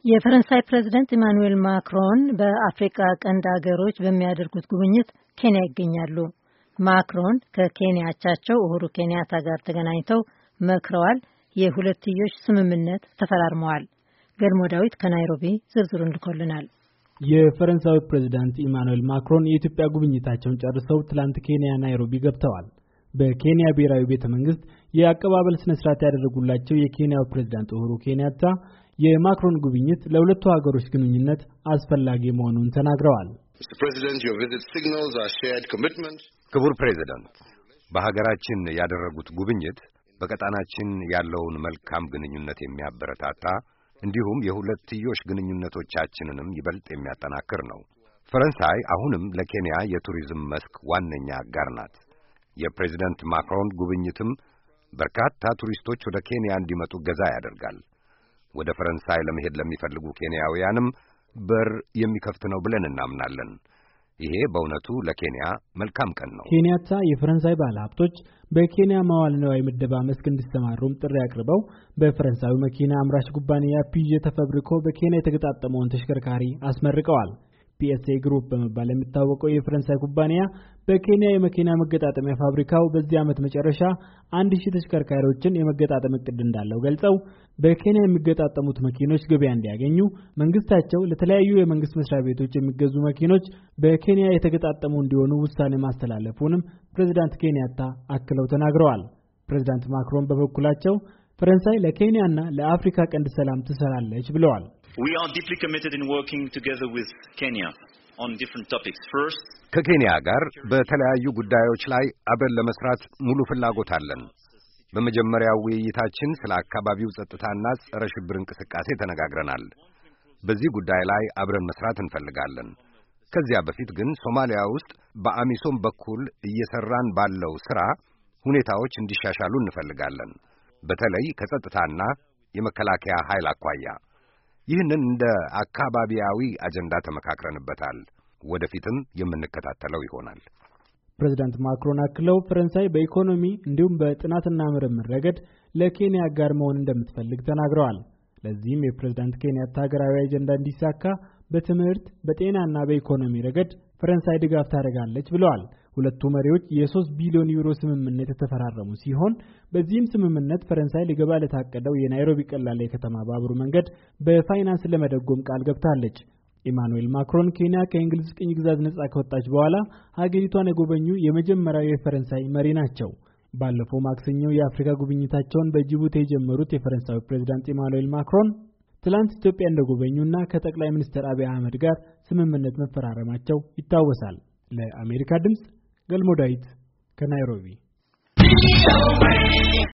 የፈረንሳይ ፕሬዝዳንት ኢማኑኤል ማክሮን በአፍሪካ ቀንድ አገሮች በሚያደርጉት ጉብኝት ኬንያ ይገኛሉ። ማክሮን ከኬንያ አቻቸው ኡሁሩ ኬንያታ ጋር ተገናኝተው መክረዋል። የሁለትዮሽ ስምምነት ተፈራርመዋል። ገልሞ ዳዊት ከናይሮቢ ዝርዝሩን ልኮልናል። የፈረንሳዩ ፕሬዝዳንት ኢማኑኤል ማክሮን የኢትዮጵያ ጉብኝታቸውን ጨርሰው ትላንት ኬንያ ናይሮቢ ገብተዋል። በኬንያ ብሔራዊ ቤተ መንግስት የአቀባበል ስነ ስርዓት ያደረጉላቸው የኬንያው ፕሬዝዳንት ኡሁሩ ኬንያታ የማክሮን ጉብኝት ለሁለቱ ሀገሮች ግንኙነት አስፈላጊ መሆኑን ተናግረዋል። ክቡር ፕሬዝዳንት፣ በሀገራችን ያደረጉት ጉብኝት በቀጣናችን ያለውን መልካም ግንኙነት የሚያበረታታ እንዲሁም የሁለትዮሽ ግንኙነቶቻችንንም ይበልጥ የሚያጠናክር ነው። ፈረንሳይ አሁንም ለኬንያ የቱሪዝም መስክ ዋነኛ አጋር ናት። የፕሬዝዳንት ማክሮን ጉብኝትም በርካታ ቱሪስቶች ወደ ኬንያ እንዲመጡ ገዛ ያደርጋል። ወደ ፈረንሳይ ለመሄድ ለሚፈልጉ ኬንያውያንም በር የሚከፍት ነው ብለን እናምናለን። ይሄ በእውነቱ ለኬንያ መልካም ቀን ነው። ኬንያታ የፈረንሳይ ባለሀብቶች በኬንያ መዋዕለ ንዋይ ምደባ መስክ እንዲሰማሩም ጥሪ አቅርበው በፈረንሳዩ መኪና አምራች ኩባንያ ፒጄ ተፈብርኮ በኬንያ የተገጣጠመውን ተሽከርካሪ አስመርቀዋል። PSA ግሩፕ በመባል የሚታወቀው የፈረንሳይ ኩባንያ በኬንያ የመኪና መገጣጠሚያ ፋብሪካው በዚህ ዓመት መጨረሻ 1000 ተሽከርካሪዎችን የመገጣጠም እቅድ እንዳለው ገልጸው በኬንያ የሚገጣጠሙት መኪኖች ገበያ እንዲያገኙ መንግስታቸው ለተለያዩ የመንግስት መስሪያ ቤቶች የሚገዙ መኪኖች በኬንያ የተገጣጠሙ እንዲሆኑ ውሳኔ ማስተላለፉንም ፕሬዝዳንት ኬንያታ አክለው ተናግረዋል። ፕሬዝዳንት ማክሮን በበኩላቸው ፈረንሳይ ለኬንያና ለአፍሪካ ቀንድ ሰላም ትሰራለች ብለዋል። We are deeply committed in working together with Kenya on different topics. First, ከኬንያ ጋር በተለያዩ ጉዳዮች ላይ አብረን ለመስራት ሙሉ ፍላጎት አለን። በመጀመሪያው ውይይታችን ስለ አካባቢው ጸጥታና ጸረ ሽብር እንቅስቃሴ ተነጋግረናል። በዚህ ጉዳይ ላይ አብረን መስራት እንፈልጋለን። ከዚያ በፊት ግን ሶማሊያ ውስጥ በአሚሶም በኩል እየሰራን ባለው ሥራ ሁኔታዎች እንዲሻሻሉ እንፈልጋለን። በተለይ ከጸጥታና የመከላከያ ኃይል አኳያ ይህንን እንደ አካባቢያዊ አጀንዳ ተመካክረንበታል። ወደፊትም የምንከታተለው ይሆናል። ፕሬዝዳንት ማክሮን አክለው ፈረንሳይ በኢኮኖሚ እንዲሁም በጥናትና ምርምር ረገድ ለኬንያ ጋር መሆን እንደምትፈልግ ተናግረዋል። ለዚህም የፕሬዝዳንት ኬንያታ ሀገራዊ አጀንዳ እንዲሳካ በትምህርት በጤናና በኢኮኖሚ ረገድ ፈረንሳይ ድጋፍ ታደርጋለች ብለዋል። ሁለቱ መሪዎች የ3 ቢሊዮን ዩሮ ስምምነት የተፈራረሙ ሲሆን በዚህም ስምምነት ፈረንሳይ ሊገባ ለታቀደው የናይሮቢ ቀላል የከተማ ባቡር መንገድ በፋይናንስ ለመደጎም ቃል ገብታለች። ኢማኑኤል ማክሮን ኬንያ ከእንግሊዝ ቅኝ ግዛት ነጻ ከወጣች በኋላ ሀገሪቷን የጎበኙ የመጀመሪያው የፈረንሳይ መሪ ናቸው። ባለፈው ማክሰኞ የአፍሪካ ጉብኝታቸውን በጅቡቲ የጀመሩት የፈረንሳዩ ፕሬዝዳንት ኢማኑኤል ማክሮን ትላንት ኢትዮጵያ እንደጎበኙና ከጠቅላይ ሚኒስትር አብይ አህመድ ጋር ስምምነት መፈራረማቸው ይታወሳል። ለአሜሪካ ድምጽ ገልሞ ዳዊት ከናይሮቢ